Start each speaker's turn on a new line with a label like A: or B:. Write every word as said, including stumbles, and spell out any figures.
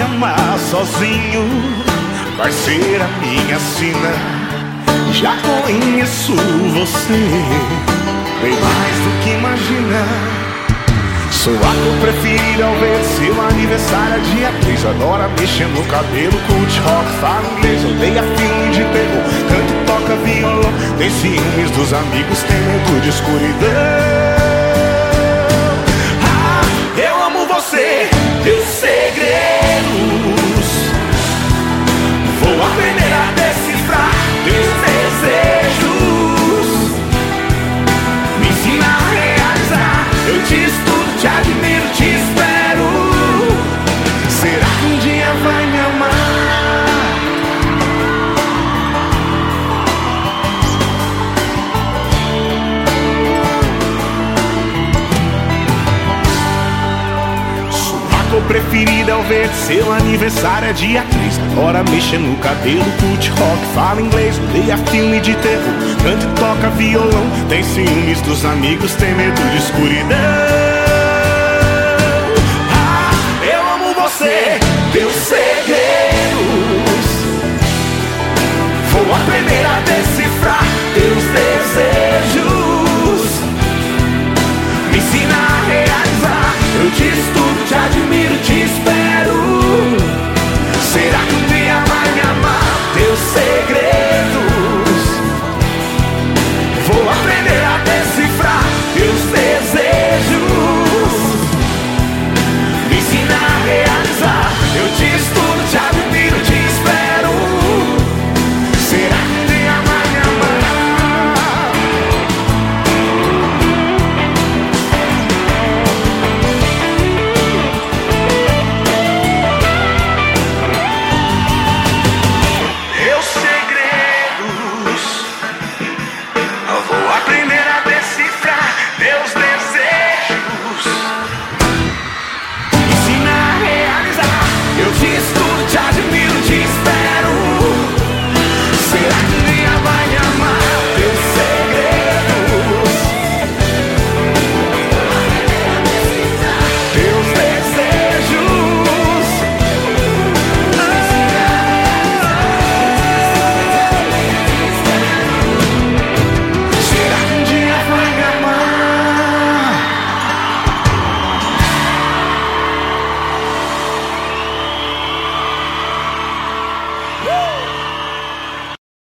A: amar sozinho, vai ser a minha sina. Já conheço você bem mais do que imagina. Sua cor preferida ao ver seu aniversário é dia três. Adora mexer no cabelo, curte rock, fala inglês, odeia filme de terror, canta e toca violão, tem ciúmes dos amigos, tem medo de escuridão. Ah, eu amo você, teus segredos, vou aprender a decifrar teus desejos, me ensina a realizar. Eu te estudo, te admiro, te espero. Será que um dia vai me amar? Sua cor preferida ao ver seu aniversário é dia três. Adora mexer no cabelo, curte rock, fala inglês, odeia filme de terror, canta e toca violão, tem ciúmes dos amigos, tem medo de escuridão. Teus segredos, vou aprender a decifrar teus desejos,